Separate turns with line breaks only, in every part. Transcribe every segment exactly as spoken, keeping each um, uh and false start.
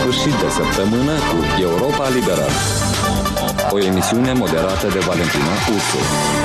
sfârșit de săptămână cu Europa Liberă. O emisiune moderată de Valentina Ursu.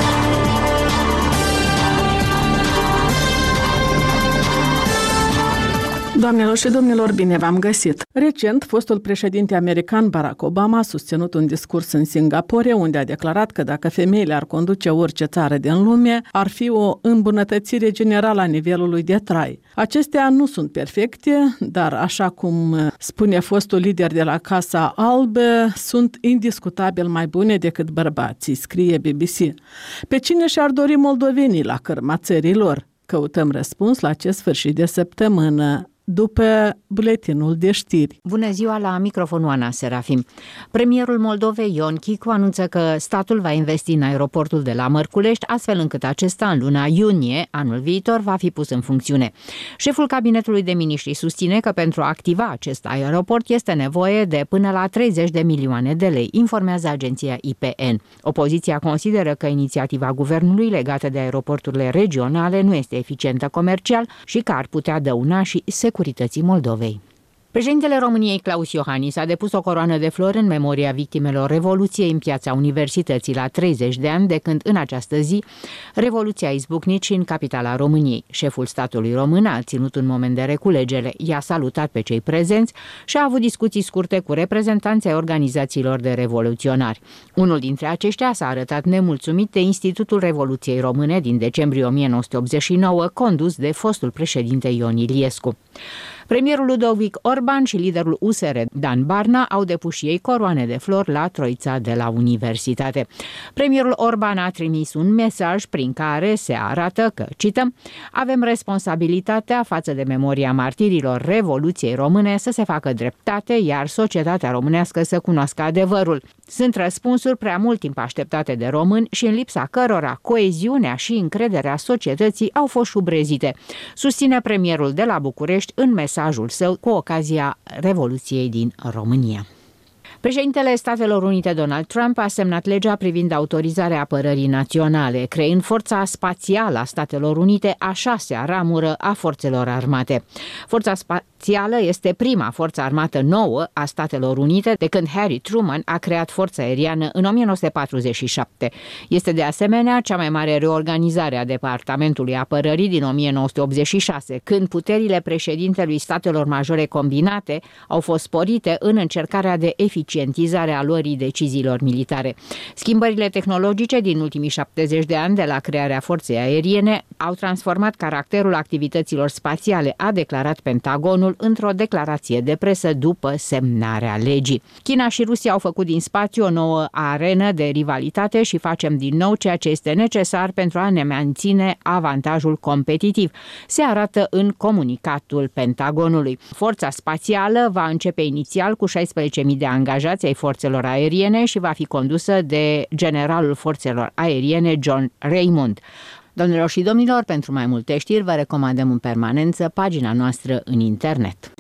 Doamnelor și domnilor, bine v-am găsit! Recent, fostul președinte american Barack Obama a susținut un discurs în Singapore, unde a declarat că dacă femeile ar conduce orice țară din lume, ar fi o îmbunătățire generală a nivelului de trai. Acestea nu sunt perfecte, dar așa cum spune fostul lider de la Casa Albă, sunt indiscutabil mai bune decât bărbații, scrie B B C. Pe cine și-ar dori moldovenii la cârma țării lor? Căutăm răspuns la acest sfârșit de săptămână, după buletinul de știri.
Bună ziua, la microfonul Ana Serafim. Premierul Moldovei Ion Chicu anunță că statul va investi în aeroportul de la Mărculești, astfel încât acesta în luna iunie anul viitor va fi pus în funcțiune. Șeful cabinetului de miniștri susține că pentru a activa acest aeroport este nevoie de până la treizeci de milioane de lei, informează agenția I P N. Opoziția consideră că inițiativa guvernului legată de aeroporturile regionale nu este eficientă comercial și că ar putea dăuna și securității Moldovei. Președintele României Claus Iohannis a depus o coroană de flori în memoria victimelor Revoluției în Piața Universității la treizeci de ani de când în această zi Revoluția a izbucnit și în capitala României. Șeful statului român a ținut un moment de reculegere, i-a salutat pe cei prezenți și a avut discuții scurte cu reprezentanții organizațiilor de revoluționari. Unul dintre aceștia s-a arătat nemulțumit de Institutul Revoluției Române din decembrie o mie nouă sute optzeci și nouă, condus de fostul președinte Ion Iliescu. Premierul Ludovic Orban și liderul U S R Dan Barna au depus și ei coroane de flori la Troița de la Universitate. Premierul Orban a trimis un mesaj prin care se arată că, cităm, avem responsabilitatea față de memoria martirilor Revoluției Române să se facă dreptate, iar societatea românească să cunoască adevărul. Sunt răspunsuri prea mult timp așteptate de români și în lipsa cărora coeziunea și încrederea societății au fost șubrezite, susține premierul de la București în mesajul său cu ocazia Revoluției din România. Președintele Statelor Unite Donald Trump a semnat legea privind autorizarea apărării naționale, creând Forța Spațială a Statelor Unite, a șasea ramură a forțelor armate. Forța Spațială este prima forță armată nouă a Statelor Unite de când Harry Truman a creat Forța Aeriană în o mie nouă sute patruzeci și șapte. Este de asemenea cea mai mare reorganizare a Departamentului Apărării din o mie nouă sute optzeci și șase, când puterile președintelui Statelor Majore combinate au fost sporite în încercarea de eficiență eficientizarea luării deciziilor militare. Schimbările tehnologice din ultimii șaptezeci de ani de la crearea forței aeriene au transformat caracterul activităților spațiale, a declarat Pentagonul într-o declarație de presă după semnarea legii. China și Rusia au făcut din spațiu o nouă arenă de rivalitate și facem din nou ceea ce este necesar pentru a ne menține avantajul competitiv, se arată în comunicatul Pentagonului. Forța spațială va începe inițial cu șaisprezece mii de angajați ai forțelor aeriene și va fi condusă de generalul forțelor aeriene John Raymond. Domnilor și domnilor, pentru mai multe știri vă recomandăm în permanență pagina noastră în internet.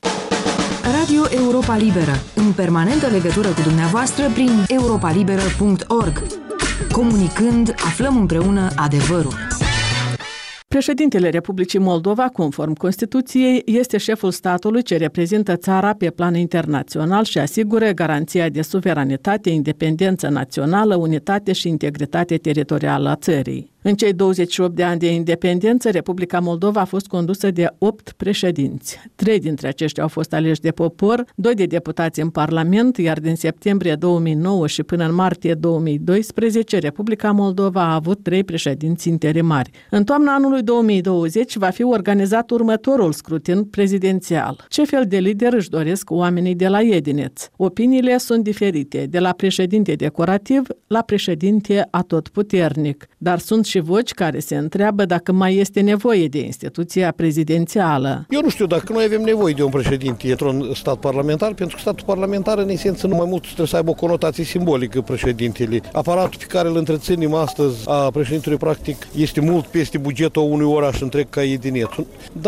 Radio Europa Liberă, în permanentă legătură cu dumneavoastră prin europa liberă punct org. Comunicând, aflăm împreună adevărul.
Președintele Republicii Moldova, conform Constituției, este șeful statului ce reprezintă țara pe plan internațional și asigură garanția de suveranitate, independență națională, unitate și integritate teritorială a țării. În cei douăzeci și opt de ani de independență, Republica Moldova a fost condusă de opt președinți. Trei dintre aceștia au fost aleși de popor, doi de deputați în Parlament, iar din septembrie două mii nouă și până în martie două mii doisprezece, Republica Moldova a avut trei președinți interimari. În toamna anului două mii douăzeci va fi organizat următorul scrutin prezidențial. Ce fel de lider își doresc oamenii de la Edineț? Opiniile sunt diferite, de la președinte decorativ la președinte atotputernic, dar sunt și voci care se întreabă dacă mai este nevoie de instituția prezidențială.
Eu nu știu dacă noi avem nevoie de un președinte într-un stat parlamentar, pentru că statul parlamentar, în esență, nu mai mult trebuie să aibă o conotație simbolică președintele. Aparatul pe care îl întreținem astăzi a președintelui, practic, este mult peste bugetul unui oraș întreg ca Edinețul. Dar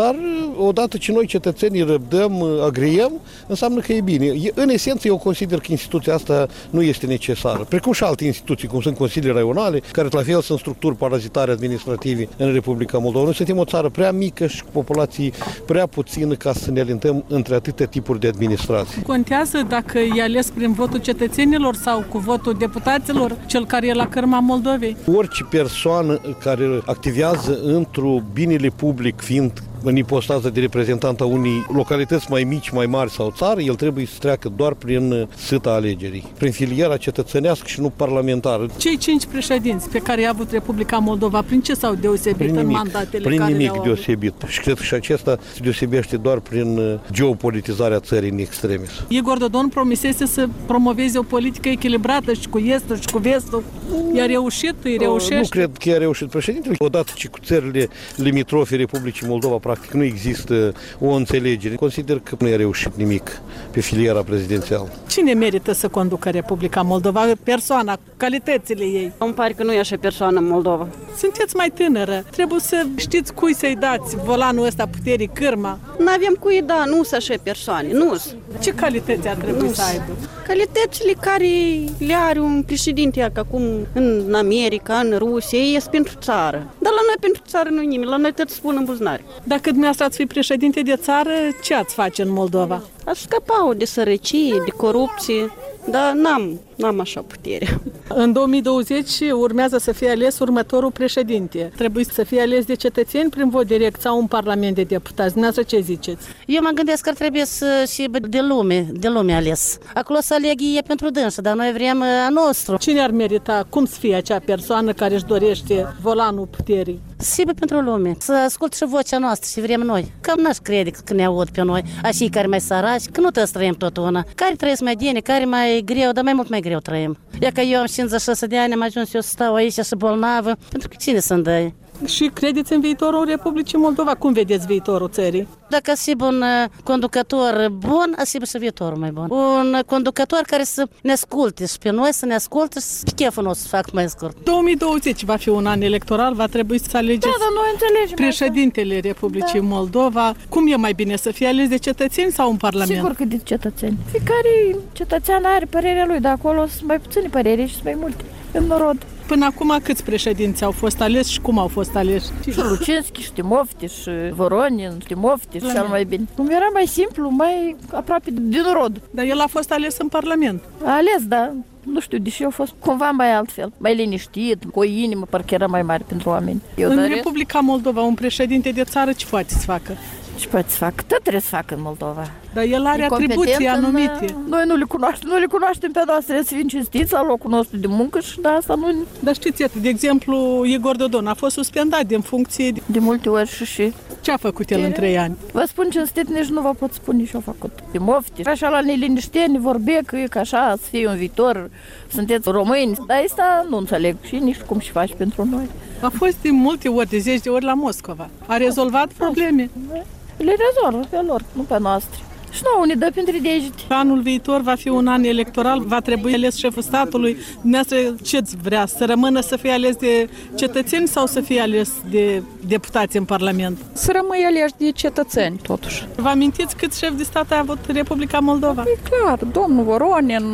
odată ce noi cetățenii răbdăm, agriem, înseamnă că e bine. În esență, eu consider că instituția asta nu este necesară. Precum și alte instituții, cum sunt consilii raionale, care la fel sunt structuri parazitare administrative în Republica Moldova. Noi suntem o țară prea mică și cu populații prea puțină ca să ne alintăm între atâtea tipuri de administrație.
Contează dacă e ales prin votul cetățenilor sau cu votul deputaților, cel care e la cărma Moldovei?
Orice persoană care activează într-o binele public, fiind în ipostază de reprezentant a unei localități mai mici, mai mari sau țară, el trebuie să treacă doar prin sâta alegerii, prin filiera cetățenească și nu parlamentară.
Cei cinci președinți pe care i-a avut Republica Moldova, prin ce s-au deosebit
prin
în
nimic,
mandatele
prin
care
nimic
le-au
deosebit. Și cred că și acesta se deosebește doar prin geopolitizarea țării în extremis.
Igor Dodon promisese să promoveze o politică echilibrată și cu estul și cu vestul. I-a reușit, îi reușește?
Nu cred că i-a reușit președintele. Odată ce cu țările limitrofe Republicii Moldova practic nu există o înțelegere, consider că nu i-a reușit nimic pe filiera prezidențială.
Cine merită să conducă Republica Moldova? Persoana, calitățile ei?
Îmi pare că nu e așa persoană în Moldova.
Sunteți mai tânără. Trebuie să știți cui să-i dați volanul ăsta puterii, cârma.
N-avem cui da, nu sunt așa persoane, nu.
Ce calități ar trebui
Nu.
să aibă?
Calitățile care le are un președinte acum în America, în Rusia, ies pentru țară. Dar la noi pentru țară nu nimic, la noi tot spun în buzunare.
Dacă dumneavoastră ați fi președinte de țară, ce ați face în Moldova?
Aș scăpa de sărăcie, de corupție, dar n-am, n-am așa putere.
În două mii douăzeci urmează să fie ales următorul președinte. Trebuie să fie ales de cetățeni prin vot direct sau un parlament de deputați. Dumneavoastră ce ziceți?
Eu mă gândesc că ar trebui să și de lume, de lume ales. Acolo să aleg e pentru dânsă, dar noi vrem a nostru.
Cine ar merita, cum să fie acea persoană care își dorește volanul puterii?
Sigur pentru lume, să ascult și vocea noastră și vrem noi. Că n-aș crede că ne aud pe noi, așa care mai săraci, că nu trebuie să trăim tot una. Care trăiesc mai bine, care mai greu, dar mai mult mai greu trăim. Ia că eu am cincizeci și șase de ani, am ajuns eu să stau aici și bolnavă, pentru că cine să-mi dă?
Și credeți în viitorul Republicii Moldova? Cum vedeți viitorul țării?
Dacă să un conducător bun, asigur și viitorul mai bun. Un conducător care să ne asculte și pe noi, să ne asculte și pe cheful nostru să fac mai scurt.
două mii douăzeci va fi un an electoral, va trebui să alegeți
da, da, noi înțelegem
președintele Republicii da. Moldova. Cum e mai bine, să fie ales de cetățeni sau un parlament?
Sigur că de cetățeni. Fiecare cetățean are părerea lui, de acolo sunt mai puține păreri și sunt mai multe în nord.
Până acum câți președinți au fost aleși și cum au fost aleși?
Și Lucinski, și Timofti, și Voronin, Timofti, și cel mai bine. Cum era mai simplu, mai aproape din rod.
Dar el a fost ales în Parlament.
A ales, da. Nu știu, deși a fost cumva mai altfel, mai liniștit, cu o inimă, parcă era mai mare pentru oameni. Eu
în
doresc...
Republica Moldova, un președinte de țară ce poate să facă?
Ce poate să facă? Tot trebuie să facă în Moldova.
Dar el are atribuții anumite.
În... Noi nu le cunoaștem, nu le cunoaștem pe noastre, să fim cinstiți la locul nostru de muncă și de asta nu...
Dar știți, de exemplu, Igor Dodon a fost suspendat din funcție.
De multe ori și și...
Ce a făcut el în trei ani?
Vă spun cinstit, nici nu vă pot spune ce a făcut. De mofti. Așa la nelinișteni vorbea că e ca așa, să fie un viitor, sunteți români. Dar asta nu înțeleg și nici cum și faci pentru noi.
A fost de multe ori, de zeci de ori la Moscova. A rezolvat probleme?
Le rezolvă pe lor, nu pe noastre. Și nouă ne dă printre degete.
Anul viitor va fi un an electoral, va trebui ales șeful statului. Dumneavoastră ce-ți vrea? Să rămână să fie ales de cetățeni sau să fie ales de deputați în Parlament?
Să rămâi aleși de cetățeni, totuși.
Vă amintiți cât șef de stat a avut Republica Moldova?
E clar, domnul Voronin,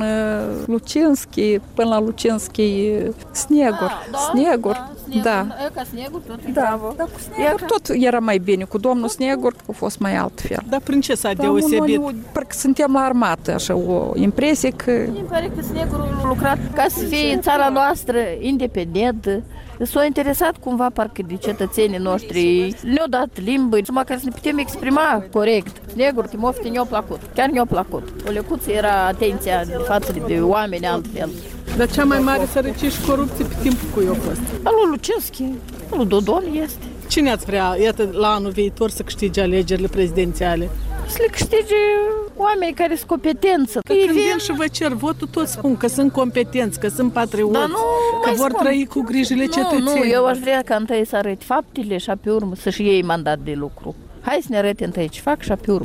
Lucinski, până la Lucinski, Snegur.
Da,
Snegur, da.
da. Ca Snegur, tot
da. Da, cu Snegur tot era mai bine, cu domnul Snegur a fost mai altfel.
Dar prin ce s-a
da,
deosebit?
Noi, parcă suntem la armată, așa, o impresie că...
Mi pare că Snegurul a lucrat ca să fie țara noastră independentă. S-a interesat cumva parcă de cetățenii noștri, le-au dat limbă, numai ca să ne putem exprima corect. Snegur, Timofti, ne-a plăcut, chiar ne-a plăcut. O lecuță era atenția față de oameni altfel.
Dar cea mai mare sărăcie și corupție pe timpul cui a fost?
Al lui Lucinski, al lui Dodon este.
Cine ați vrea, iată, la anul viitor să câștige alegerile prezidențiale?
Să le câștige oameni care sunt competență.
Că când vin și vă cer votul, toți spun că sunt competenți, că sunt patrioți, da, nu, că vor spun. Trăi cu grijile
nu,
cetățenilor.
Nu, eu aș vrea ca întâi să arăt faptele și pe urmă să-și iei mandat de lucru. Hai să ne arăte întâi ce fac și pe urmă.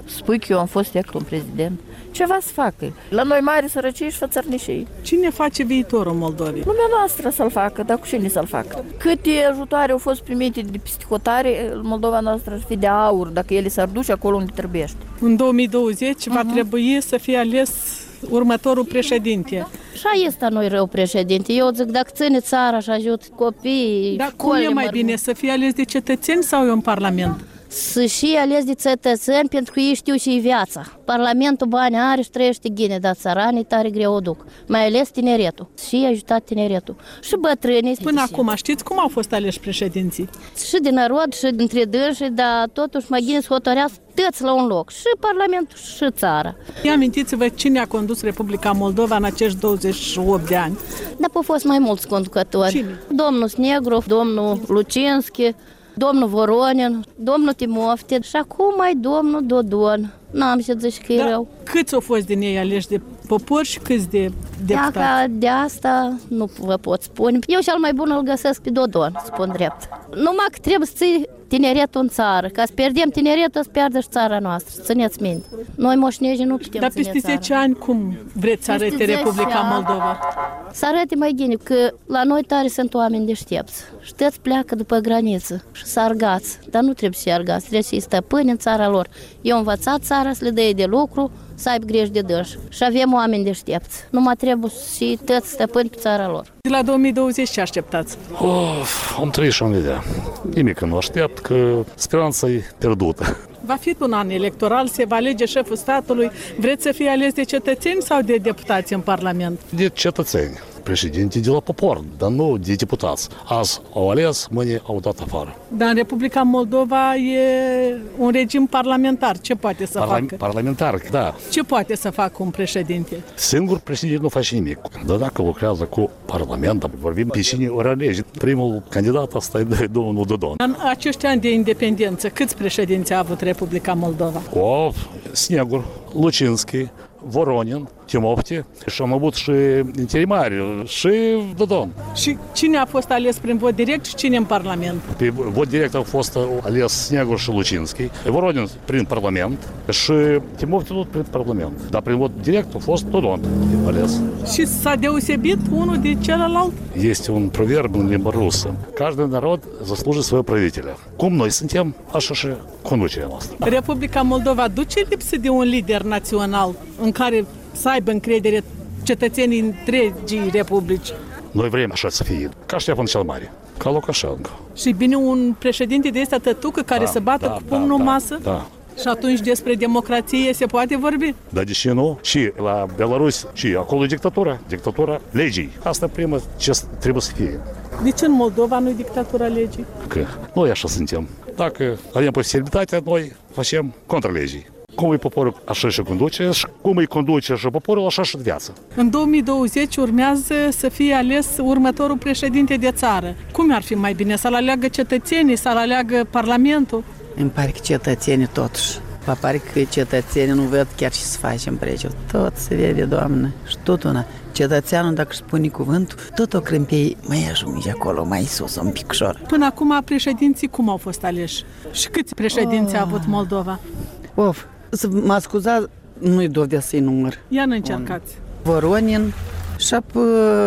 spui că eu am fost un prezident. Ceva să facă. La noi mari sărăcii și fățărnișii.
Cine face viitorul Moldovei?
Lumea noastră să-l facă, dar cu cine să-l facă? Câte ajutoare au fost primite de peste hotare, Moldova noastră ar fi de aur, dacă ele s-ar duce acolo unde trebuiește.
În două mii douăzeci uh-huh. va trebui să fie ales următorul președinte.
Și este noi rău președinte. Eu zic, dacă ține țara și ajut copiii,
dar cum e mai
măr...
bine, să fie ales de cetățeni sau în Parlament?
Să și ales de cetățeni, pentru că ei știu și viața. Parlamentul bani are și trăiește ghine, dar țăranii tare greu o duc. Mai ales tineretul. Și ajutat tineretul. Și bătrânii.
Până acum, știți cum au fost aleși președinții?
Și din narod, și dintre dânsii, dar totuși mai ghine să hotărească toți la un loc. Și Parlamentul, și țara.
Amintiți-vă cine a condus Republica Moldova în acești douăzeci și opt de ani.
Dar au fost mai mulți conducători.
Cine?
Domnul Snegrov, domnul Lucinski, domnul Voronin, domnul Timofte și acum mai domnul Dodon. N-am să zici că e
da,
rău.
Câți au fost din ei aleși de popor și câți de deputați?
Dacă de asta nu vă pot spune. Eu cel mai bun îl găsesc pe Dodon, spun drept. Numai că trebuie să ții tineretul în țară. Ca să pierdem tineretul, să pierdă și țara noastră. Țineți minte. Noi moșnegii nu putem
Dar
ține
peste
țara.
zece ani cum vreți să arăte Republica Moldova?
Să arăte mai bine, că la noi tare sunt oameni deștepți. Și toți pleacă după graniță și să argați. Dar nu trebuie să-i argați, trebuie să-i stăpâni în țara lor. Eu am învățat țara să le dea de lucru, să aibă grijă de dânși. Și avem oameni deștepți. Numai trebuie și toți stăpâni pe țara lor.
De la două mii douăzeci ce așteptați?
Of, am trăit și am vedea. Nimic nu aștept, că speranța e pierdută.
Va fi un an electoral, se va alege șeful statului. Vreți să fie ales de cetățeni sau de deputați în Parlament?
De cetățeni. Președinte de la popor, dar nu de deputați. Azi au ales, mâine au dat afară.
Dar în Republica Moldova e un regim parlamentar. Ce poate să Parla- facă?
Parlamentar, da.
Ce poate să facă un președinte?
Singur președinte nu face nimic. Dar dacă lucrează cu Parlamentul, vorbim pe cine ori alege. Primul candidat asta e domnul Dodon.
În acești ani de independență, câți președinți a avut Republica Moldova?
Of, Snegur, Lucinski, Voronin, Timofte și am avut și interimari și Dodon.
Și cine a fost ales prin vot direct și cine în Parlament?
Pe vot direct au fost ales Snegur și Lucinski, Voronin prin Parlament și Timofte tot prin Parlament. Dar prin vot direct a fost Dodon ales.
Și s-a deosebit unul de celălalt?
Este un proverb în limba rusă. Каждый народ заслужит своего правителя. Cum noi suntem, așa și conducerea noastră.
Republica Moldova duce lipsă de un lider național în care să aibă încredere cetățenii întregii republici.
Noi vrem așa să fie, ca Ștefan cel Mare, ca Lukashenko.
Și bine un președinte de ăsta tătucă care da, să bată
da,
cu pumnul în
da,
masă?
Da.
Și atunci despre democrație se poate vorbi?
Da, de ce nu? Și la Belarus, și acolo e dictatura, dictatura legii. Asta prima ce trebuie să fie.
De ce în Moldova nu e dictatura legii?
Că noi așa suntem. Dacă avem posibilitatea, noi facem contra legii. Cum e poporul, așa și conduce, și cum îi conduce și poporul, așa și viața.
În două mii douăzeci urmează să fie ales următorul președinte de țară. Cum ar fi mai bine? Să-l aleagă cetățenii, să-l aleagă Parlamentul?
Îmi pare că cetățenii totuși. Mă pare că cetățenii nu văd chiar ce să facem prețul. Tot se vede, Doamne, și tot una. Cetățeanul, dacă își spune cuvântul, tot o crâmpie mai ajunge acolo, mai sus, un picșor.
Până acum, președinții cum au fost aleși? Și câți președinți oh. a avut Moldova?
Of, să mă scuzați, nu-i dovede să-i număr.
Ia ne încercați.
Voronin și apă,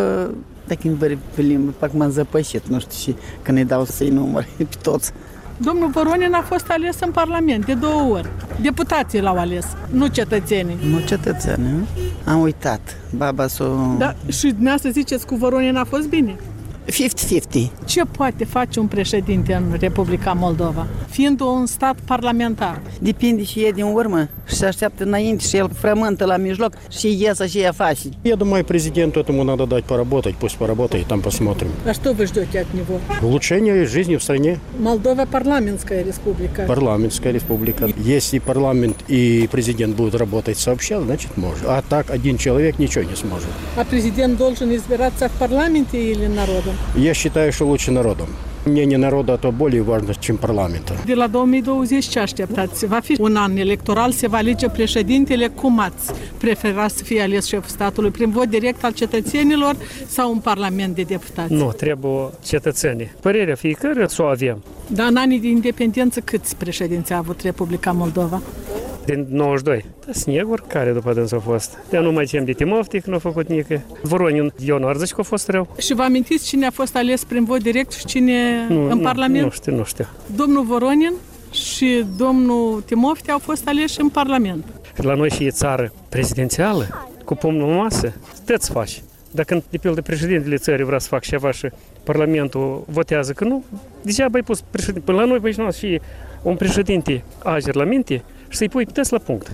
dacă îmi vări pe limbă, parcă m-am zăpășit, nu știu și când îi dau să-i număr pe toți.
Domnul Voronin a fost ales în Parlament de două ori. Deputații l-au ales, nu cetățenii.
Nu cetățenii, am uitat. Baba s-o...
Da, și dumneavoastră ziceți că Voronin a fost bine?
cincizeci cincizeci.
Ce poate face un președinte în Republica Moldova, fiind un stat parlamentar?
Depinde și e din urmă și se așteaptă îнаinte și el frământă la mijloc și iese și ea face.
Я думаю, президенту этому надо дать поработать, пусть поработает, там посмотрим.
А что вы ждете от него?
Улучшение жизни в стране.
Молдова парламентская республика.
Парламентская республика. Если парламент и президент будут работать сообща, значит может. А так один человек ничего не сможет.
А президент должен избираться в парламенте или народом?
Я считаю, что лучше народом. Мнение народа то более важно, чем парламента.
De la două mii douăzeci ce așteptați? Va fi un an electoral, se va alege președintele. Cum ați prefera să fie ales șeful statului? Prin vot direct al cetățenilor sau un parlament de deputați?
Nu, trebuie cetățenii. Părerea fiecare să o avem.
Dar în anii de independență câți președinți a avut Republica Moldova?
din nouăzeci și doi. Da, Snegur, care după dânsul a fost. Eu nu mai cem de Timoftic, nu a făcut nică. Voronin, eu nu ar zice că a fost rău.
Și vă amintiți cine a fost ales prin vot direct și cine
nu,
în
nu,
Parlament?
Nu știu, nu știu.
Domnul Voronin și domnul Timofte au fost aleși în Parlament.
La noi și e țară prezidențială, cu pumnul în masă, te-ți faci. Dacă, de pildă, președintele țării vrea să facă ceva și Parlamentul votează că nu, degeaba ai pus președinte. Până la noi, pe aici, și un președinte ager la minte și să-i pui test la punct.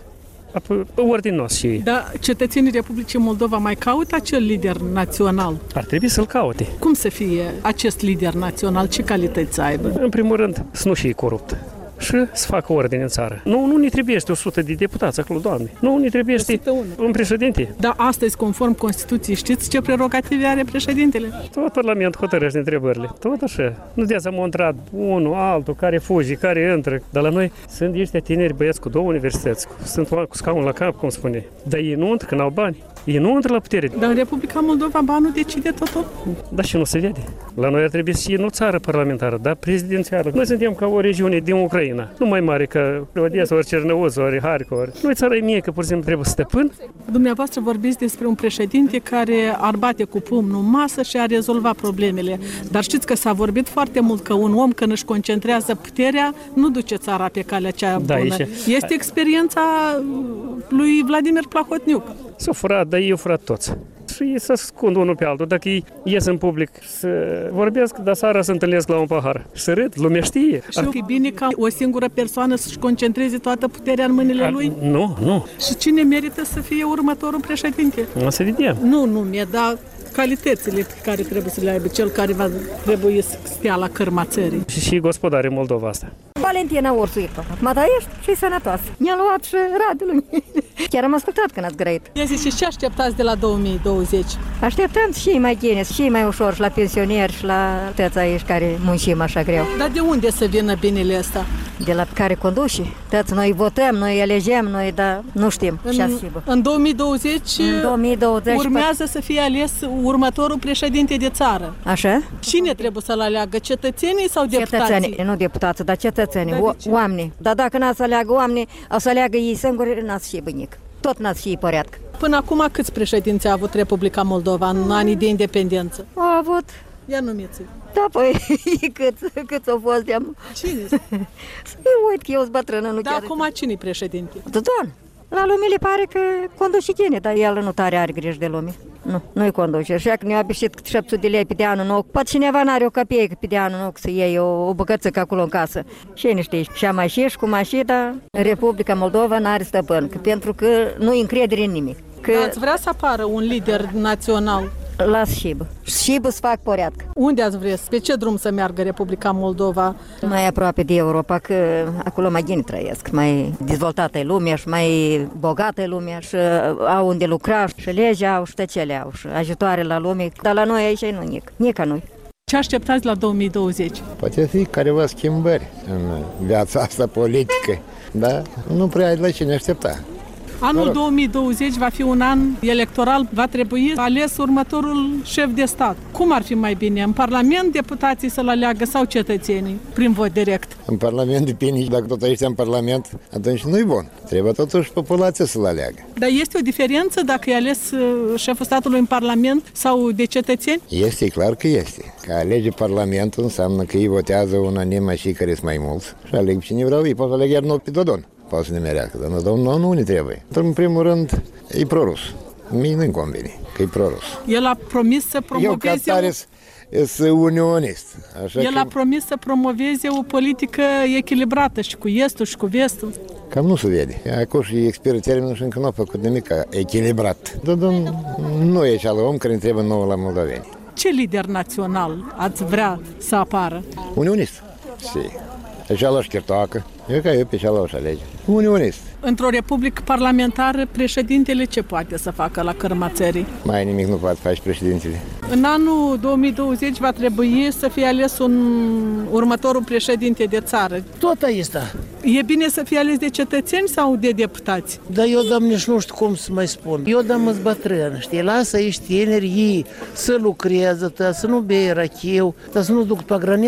Ordinos și ei.
Dar cetățenii Republicii Moldova mai caută acel lider național?
Ar trebui să-l caute.
Cum să fie acest lider național? Ce calități să aibă?
În primul rând, să nu fie corupt și să facă ordine în țară. Nu, nu ne trebuiește o sută de deputați acolo, Doamne. Nu ne trebuiește un președinte.
Dar astăzi, conform Constituției, știți ce prerogative are președintele?
Tot Parlamentul hotărăște întrebările. Tot așa. Nu de-aia m-a întrebat unul, altul, care fugi, care intră. Dar la noi sunt ăștia tineri băieți cu două universități, sunt cu scaun la cap, cum spune. Dar ei nu intră, că n-au bani. Ei nu intră la putere.
Dar în Republica Moldova banul decide totul?
Dar și nu se vede. La noi ar trebui să fie nu țară parlamentară, dar prezidențială. Noi suntem ca o regiune din Ucraina, nu mai mare ca Odessa, ori Cernăuț, ori Harkov. Ori. Noi țara e mică, pur și simplu trebuie stăpân.
Dumneavoastră vorbiți despre un președinte care ar bate cu pumnul în masă și ar rezolva problemele. Dar știți că s-a vorbit foarte mult că un om, când își concentrează puterea, nu duce țara pe calea cea bună. Da, este experiența lui Vladimir Plahotniuc.
S-a furat, dar ei au furat toți. Și ei se ascund unul pe altul. Dacă ei ies în public să vorbesc, dar seara se întâlnesc la un pahar. Și să râd, lumea știe.
Și e bine ca o singură persoană să-și concentreze toată puterea în mâinile lui?
Nu, nu.
Și cine merită să fie următorul președinte?
O să vedem.
Nu, nu, mi-e, dar calitățile pe care trebuie să le aibă cel care va trebui să stea la cârma țării.
Și și gospodare Moldova asta.
Valentina Ursuică. Mă da ești și sănătoasă. Mi-a luat și radul. Chiar am ascultat când ați grăit.
Ia zi, și ce așteptați de la două mii douăzeci?
Așteptăm și mai bine, și mai ușor, și la pensionieri, și la tăți aici care muncim așa greu.
Dar de unde să vină binele ăsta?
De la care conduși. Tăți, noi votăm, noi elegem, noi, dar nu știm.
În, în două mii douăzeci,
în două mii douăzeci
urmează să fie ales următorul președinte de țară.
Așa?
Cine trebuie să-l aleagă? Cetățenii sau deputații?
Cetățenii, nu deputații, dar cetățenii, o, oamenii. Dar dacă n-ați să aleagă oamenii, o să aleagă ei singuri, n-ați și bănic. Tot n-ați și păreatcă.
Până acum câți președinți a avut Republica Moldova în anii de independență?
A avut.
Ia numiți.
Da, păi, cât, cât au fost de-am...
Cine?
Să-i uit că eu sunt bătrână, nu
da,
chiar...
Dar acum cine-i președinte?
Dodon. La lume le pare că conduce tine, dar el nu tare are grijă de lume. Nu, nu-i conduce. Așa că ne-a obișnuit câte șapte sute de lei pe de anul nou. Poate cineva n-are o căpieică pe de anul nou să iei o, o băcățică acolo în casă. Și nu știi, și am și și cum și, dar Republica Moldova n-are stăpân, că, pentru că nu-i încredere în nimic. Că...
Ați vrea să apară un lider național?
Las Șibă. Șibă să fac poreatcă.
Unde ați vrea? Pe ce drum să meargă Republica Moldova?
Mai aproape de Europa, că acolo mai bine trăiesc. Mai dezvoltată e lumea și mai bogată e lumea și au unde lucra și legea au și tăcele au și ajutoare la lume. Dar la noi aici nu nic. Nica noi.
Ce așteptați la două mii douăzeci?
Poate fi careva schimbări în viața asta politică, dar nu prea ai la cine aștepta.
Anul două mii douăzeci va fi un an electoral, va trebui ales următorul șef de stat. Cum ar fi mai bine? În Parlament deputații să-l aleagă sau cetățenii prin vot direct?
În Parlament depinde, dacă tot ești în Parlament, atunci nu-i bun. Trebuie totuși populația să-l aleagă.
Dar este o diferență dacă e ales șeful statului în Parlament sau de cetățeni?
Este, clar că este. Că alege Parlamentul înseamnă că ei votează unanim și care sunt mai mulți și aleg cine vreau, ei pot să aleg iar nou pe Dodon. Poate să ne merească, dar nu, nu, nu ne trebuie. În primul rând, e prorus. Mie nu-mi convine că e prorus.
El a promis să promoveze...
Eu, ca tare, sunt unionist. Așa
El
că...
a promis să promoveze o politică echilibrată și cu estul și cu vestul.
Cam nu se vede. Acum și expiră termenul și încă nu a făcut nimic echilibrat. Dar nu e acela om care ne trebuie nouă la moldoveni.
Ce lider național ați vrea să apară?
Unionist. Si. Așa șchirtoacă. Eu ca eu pe așa o să alege. Unionist.
Într-o republică parlamentară, președintele ce poate să facă la cârma țării?
Mai nimic nu poate face președintele.
În anul două mii douăzeci va trebui să fie ales un următorul președinte de țară.
Tot aici.
E bine să fie ales de cetățeni sau de deputați?
Dar eu, doamne, și nu știu cum să mai spun. Eu, doamne, sunt bătrân, știi? Lasă aici tineri, ei să lucreze, să nu bei rachiu, să nu duc pe graniță.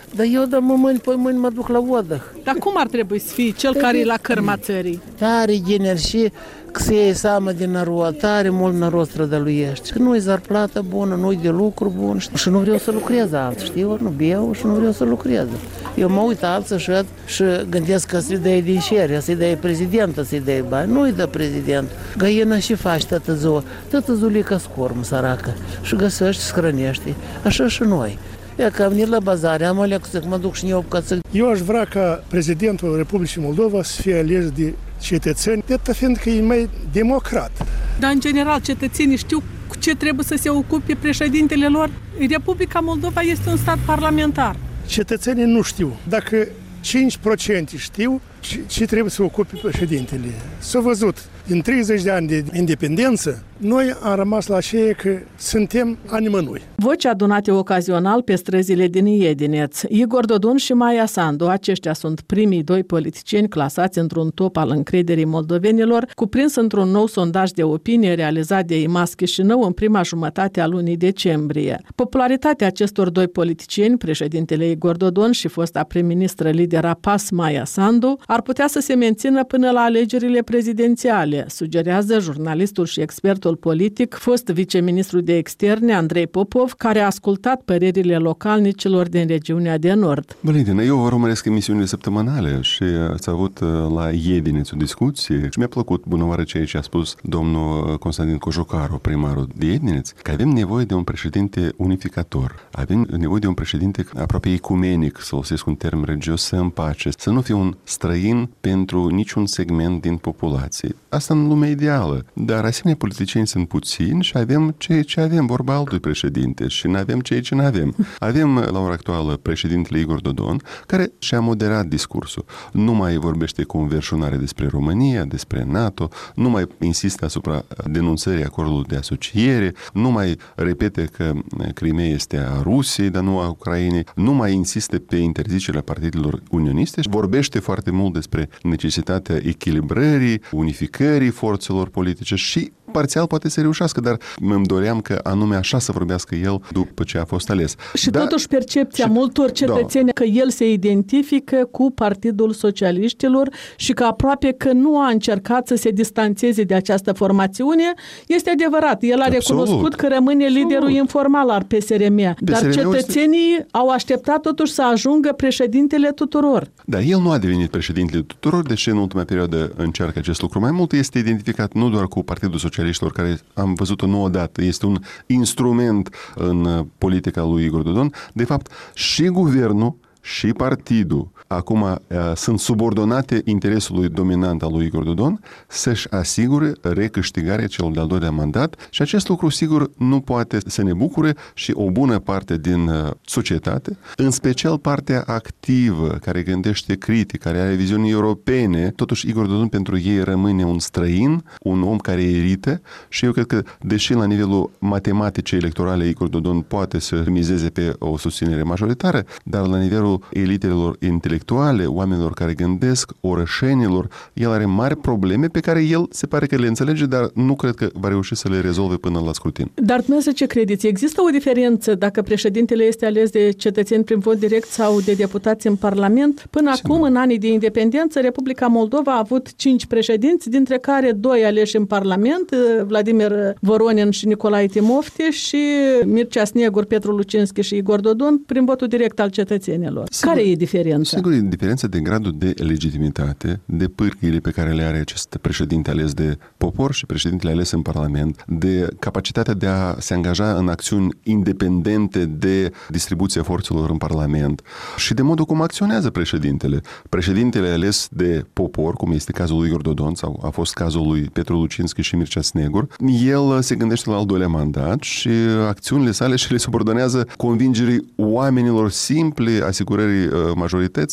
Dar eu de mâini pe mâini mă duc la odăh.
Dar cum ar trebui să fie cel care e la cărma țării?
Are energie, că se iei seama din narod, tare mult narod strădăluiește. Că nu-i zarplată bună, nu-i de lucru bun și nu vreau să lucrez alții, știi? Ori nu beau și nu vreau să lucrez. Eu mă uit alții și, și gândesc că să-i dai din șerea, să-i dai prezidentă, să-i dai bani. Nu-i dă prezident. Găină și faci tătă ziua, tătă zulică scormă, săracă. Și găsești, și scrănești. Așa și noi. E că am venit la bazare, am ales să mă duc și eu ca să...
Eu aș vrea ca prezidentul Republicii Moldova să fie ales de cetățeni, de fiindcă e mai democrat.
Dar, în general, cetățenii știu cu ce trebuie să se ocupe președintele lor? Republica Moldova este un stat parlamentar.
Cetățenii nu știu. Dacă cinci la sută știu ce trebuie să ocupe președintele. S-a văzut, din treizeci de ani de independență, noi am rămas la aceea că suntem a nimănui.
Voci adunate ocazional pe străzile din Iedineț. Igor Dodon și Maia Sandu, aceștia sunt primii doi politicieni clasați într-un top al încrederii moldovenilor, cuprins într-un nou sondaj de opinie realizat de I M A S Chișinău în prima jumătate a lunii decembrie. Popularitatea acestor doi politicieni, președintele Igor Dodon și fosta prim-ministră lidera P A S Maia Sandu, ar putea să se mențină până la alegerile prezidențiale, sugerează jurnalistul și expertul politic, fost viceministru de externe Andrei Popov, care a ascultat părerile localnicilor din regiunea de nord.
Valentina, eu urmăresc emisiunile săptămânale și ați avut la Iedineț o discuție și mi-a plăcut bunăoară ceea ce a spus domnul Constantin Cojocaru, primarul de Iedineț, că avem nevoie de un președinte unificator, avem nevoie de un președinte aproape ecumenic, să folosesc un termen religios, să împace, să nu fie un străin pentru niciun segment din populație. Asta în lumea ideală, dar asemenea politicieni sunt puțini și avem ceea ce avem, vorba altui președinte, și nu avem ceea ce nu avem. Avem la ora actuală președintele Igor Dodon, care și-a moderat discursul. Nu mai vorbește cu înverșunare despre România, despre NATO, nu mai insistă asupra denunțării acordului de asociere, nu mai repete că Crimea este a Rusiei, dar nu a Ucrainei, nu mai insistă pe interzicerea partidelor unioniste și vorbește foarte mult despre necesitatea echilibrării, unificării forțelor politice și parțial poate să reușească, dar îmi doream că anume așa să vorbească el după ce a fost ales.
Și
da,
totuși percepția
și,
multor cetățeni da. că el se identifică cu Partidul Socialiștilor și că aproape că nu a încercat să se distanțeze de această formațiune, este adevărat. El a Absolut. recunoscut că rămâne Absolut. liderul informal al P S R M, dar cetățenii este... au așteptat totuși să ajungă președintele tuturor.
Da, el nu a devenit președintele tuturor, deși în ultima perioadă încearcă acest lucru. Mai mult este identificat nu doar cu Partidul Socialiștilor, care am văzut-o nouă dată, este un instrument în politica lui Igor Dodon. De fapt, și guvernul și partidul acum uh, sunt subordonate interesului dominant al lui Igor Dodon să-și asigure recâștigarea celor de-al doilea mandat și acest lucru sigur nu poate să ne bucure și o bună parte din uh, societate, în special partea activă, care gândește critic, care are viziuni europene. Totuși Igor Dodon pentru ei rămâne un străin, un om care irită și eu cred că, deși la nivelul matematicii electorale Igor Dodon poate să mizeze pe o susținere majoritară, dar la nivelul elitelor intelectuale, oamenilor care gândesc, orășenilor, el are mari probleme pe care el se pare că le înțelege, dar nu cred că va reuși să le rezolve până la scrutin.
Dar dumneavoastră ce credeți? Există o diferență dacă președintele este ales de cetățeni prin vot direct sau de deputați în Parlament? Până Sim. acum, în anii de independență, Republica Moldova a avut cinci președinți, dintre care doi aleși în Parlament, Vladimir Voronin și Nicolae Timofte, și Mircea Snegur, Petru Lucinski și Igor Dodon prin votul direct al cetățenilor. Sigur, care e diferența?
Sigur, e diferența de gradul de legitimitate, de pârghiile pe care le are acest președinte ales de popor și președintele ales în Parlament, de capacitatea de a se angaja în acțiuni independente de distribuția forțelor în Parlament și de modul cum acționează președintele. Președintele ales de popor, cum este cazul lui Igor Dodon sau a fost cazul lui Petru Lucinski și Mircea Snegur, el se gândește la al doilea mandat și acțiunile sale și le subordonează convingerii oamenilor simple, asigurării majorității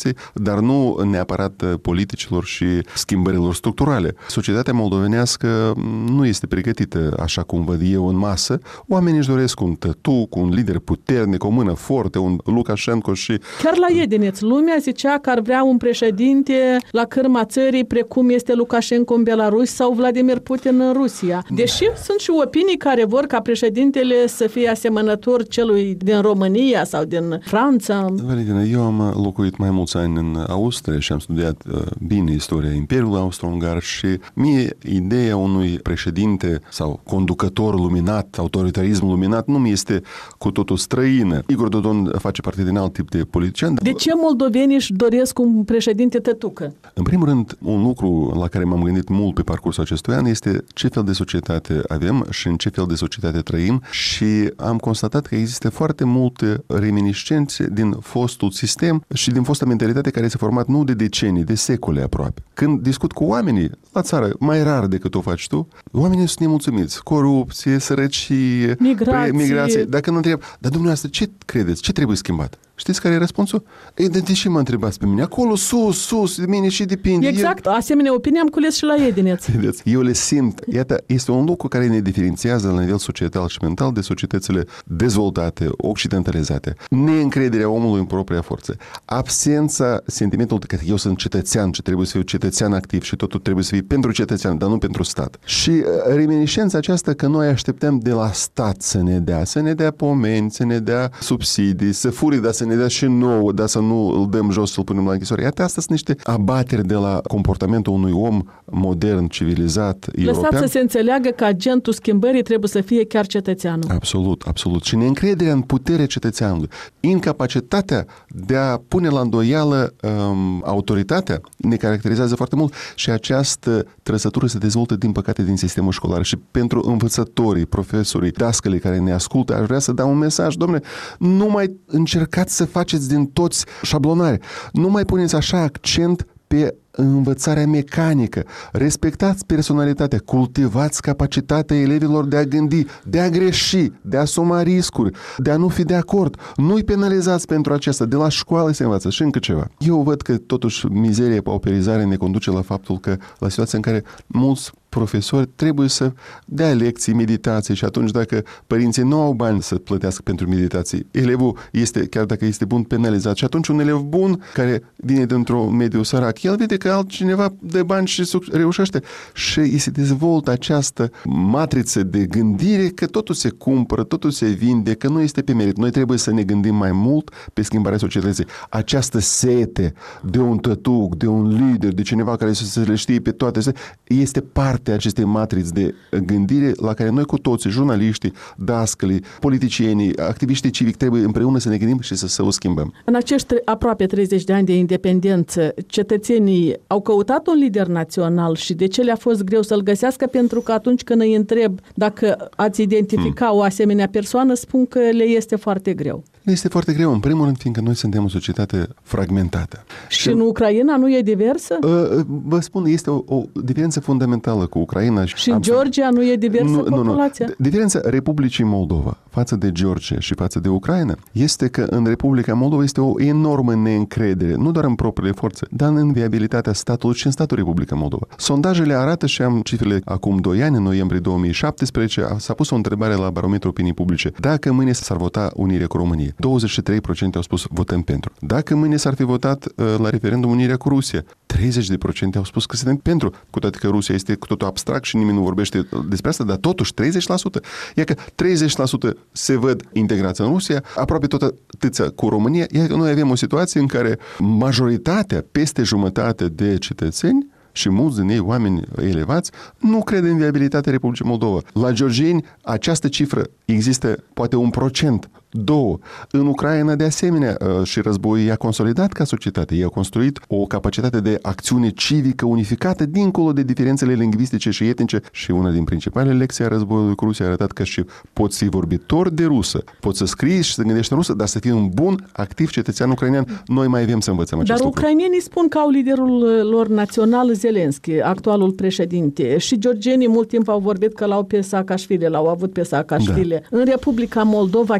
societății, dar nu neapărat politicilor și schimbărilor structurale. Societatea moldovenească nu este pregătită așa cum văd eu în masă. Oamenii își doresc un tătuc, un lider puternic, o mână forte, un Lukashenko și...
Chiar la Iedineț, lumea zicea că ar vrea un președinte la cârma țării precum este Lukashenko în Belarus sau Vladimir Putin în Rusia. Deși sunt și opinii care vor ca președintele să fie asemănător celui din România sau din Franța.
Valentina, eu am locuit mai mulți ani în Austria și am studiat uh, bine istoria Imperiului Austro-Ungar și mie ideea unui președinte sau conducător luminat, autoritarism luminat, nu mi este cu totul străină. Igor Dodon face parte din alt tip de politician.
De ce moldovenii își doresc un președinte tătucă?
În primul rând, un lucru la care m-am gândit mult pe parcursul acestui an este ce fel de societate avem și în ce fel de societate trăim și am constatat că există foarte multe reminiscențe din fostul sistem și din fosta mentalitate care s-a format nu de decenii, de secole aproape. Când discut cu oamenii la țară, mai rar decât o faci tu, oamenii sunt nemulțumiți. Corupție, sărăcie,
migrație.
migrație. Dacă nu întreb, dar dumneavoastră, ce credeți? Ce trebuie schimbat? Știți care e răspunsul? Ei, de, de ce mă întrebați pe mine? Acolo, sus, sus, de mine și depinde.
Exact,
Eu...
asemenea opinie am cules și la Iedineț.
Eu le simt. Iată, este un lucru care ne diferențiază la nivel societal și mental de societățile dezvoltate, occidentalizate. Neîncrederea omului în propria forță. Absența sentimentului că eu sunt cetățean și trebuie să fiu cetățean activ și totul trebuie să fie pentru cetățean, dar nu pentru stat. Și reminiscența aceasta că noi așteptăm de la stat să ne dea, să ne dea pomeni, să ne dea subsidii, să furi, dar să ne dea și nouă, dar să nu îl dăm jos, să-l punem la închisoare. Iată, astea sunt niște abateri de la comportamentul unui om modern, civilizat, european.
Lăsați să se înțeleagă că agentul schimbării trebuie să fie chiar cetățeanul.
Absolut, absolut. Și neîncrederea în puterea cetățeanului, incapacitatea de a pune la îndoială um, autoritatea, ne caracterizează foarte mult și această trăsătură se dezvoltă, din păcate, din sistemul școlar. Și pentru învățătorii, profesorii, dascălii care ne ascultă, aș vrea să dau un mesaj. Dom'le, nu mai încercați să faceți din toți șablonare. Nu mai puneți așa accent pe învățarea mecanică. Respectați personalitatea, cultivați capacitatea elevilor de a gândi, de a greși, de a asuma riscuri, de a nu fi de acord. Nu-i penalizați pentru aceasta. De la școală se învață și încă ceva. Eu văd că totuși mizeria, pauperizarea ne conduce la faptul că la situația în care mulți profesori trebuie să dea lecții, meditații și atunci dacă părinții nu au bani să plătească pentru meditații, elevul este, chiar dacă este bun, penalizat și atunci un elev bun care vine dintr-un mediu sărac, el vede că altcineva dă bani și reușește și îi se dezvoltă această matriță de gândire că totul se cumpără, totul se vinde, că nu este pe merit. Noi trebuie să ne gândim mai mult pe schimbarea societății. Această sete de un tătuc, de un lider, de cineva care să se le știe pe toate, este parte acestei matriți de gândire la care noi cu toții, jurnaliștii, dascălii, politicienii, activiștii civici, trebuie împreună să ne gândim și să, să o schimbăm.
În acești aproape treizeci de ani de independență, cetățenii au căutat un lider național și de ce le-a fost greu să-l găsească? Pentru că atunci când îi întreb dacă ați identifica hmm. o asemenea persoană, spun că le este foarte greu.
Le este foarte greu, în primul rând, fiindcă noi suntem o societate fragmentată.
Și, și în Ucraina nu e diversă?
Uh, vă spun, este o, o diferență fundamentală cu Ucraina.
Și în Georgia nu e diversă
nu,
populația?
Nu, nu. Diferența Republicii Moldova față de Georgia și față de Ucraina este că în Republica Moldova este o enormă neîncredere, nu doar în propriile forțe, dar în viabilitatea statului și în statul Republica Moldova. Sondajele arată, și am cifrele acum doi ani, în noiembrie două mii șaptesprezece, s-a pus o întrebare la Barometru Opinii Publice. Dacă mâine s-ar vota unirea cu România, douăzeci și trei la sută au spus votăm pentru. Dacă mâine s-ar fi votat uh, la referendum unirea cu Rusia, treizeci la sută au spus că suntem pentru, cu toate că Rusia este cu totul abstract și nimeni nu vorbește despre asta, dar totuși treizeci la sută. E că treizeci la sută se văd integrați în Rusia, aproape tot atâția cu România, iar noi avem o situație în care majoritatea, peste jumătate de cetățeni și mulți din ei, oameni elevați, nu cred în viabilitatea Republicii Moldova. La georgieni, această cifră există poate un procent, două. În Ucraina, de asemenea, și războiul i-a consolidat ca societate. I-a construit o capacitate de acțiune civică unificată dincolo de diferențele lingvistice și etnice și una din principalele lecții a războiului cu Rusia a arătat că și poți fi vorbitor de rusă, poți să scrii și să gândești în rusă, dar să fii un bun, activ cetățean ucrainean. Noi mai avem să învățăm acest
lucru. Dar ucrainenii spun că au liderul lor național Zelenski, actualul președinte, și georgienii mult timp au vorbit că l-au pe Saakashvili, l-au avut pe Saakashvili. Da. În Republica Moldova chiar nu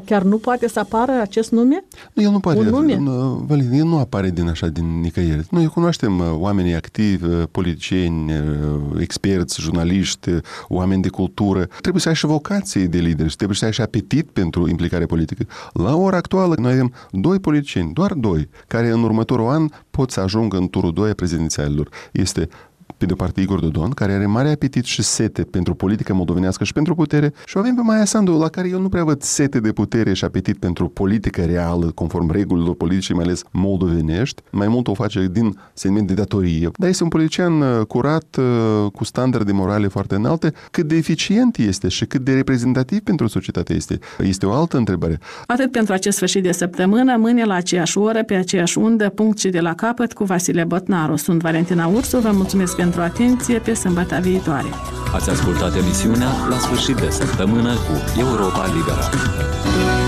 poate să apară acest nume?
Nu, el nu poate.
Un nume?
Valentin, el nu apare din așa, din nicăieri. Noi cunoaștem oamenii activi, politicieni, experți, jurnaliști, oameni de cultură. Trebuie să ai și vocație de lider și trebuie să ai și apetit pentru implicare politică. La ora actuală, noi avem doi politicieni, doar doi, care în următorul an pot să ajungă în turul doi a prezidențialilor. Este pe de o parte Igor Dodon, care are mare apetit și sete pentru politică moldovenească și pentru putere, și o avem pe Maia Sandu, la care eu nu prea văd sete de putere și apetit pentru politică reală, conform regulilor politice, mai ales moldovenești. Mai mult o face din sentiment de datorie. Dar este un politician curat, cu standarde morale foarte înalte. Cât de eficient este și cât de reprezentativ pentru societate este, este o altă întrebare.
Atât pentru acest sfârșit de săptămână, mâine la aceeași oră, pe aceeași undă, punct și de la capăt, cu Vasile Botnaru. Sunt Valentina Ursu, vă mulțumesc pentru atenție, pe sâmbătă viitoare.
Ați ascultat emisiunea La sfârșit de săptămână cu Europa Liberă.